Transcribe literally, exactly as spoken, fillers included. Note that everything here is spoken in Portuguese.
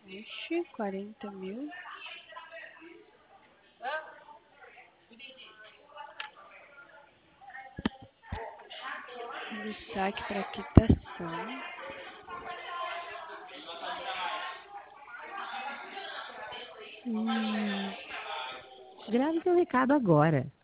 Ixi, quarenta mil. Do saque para quitação. Hum. Grave seu recado agora.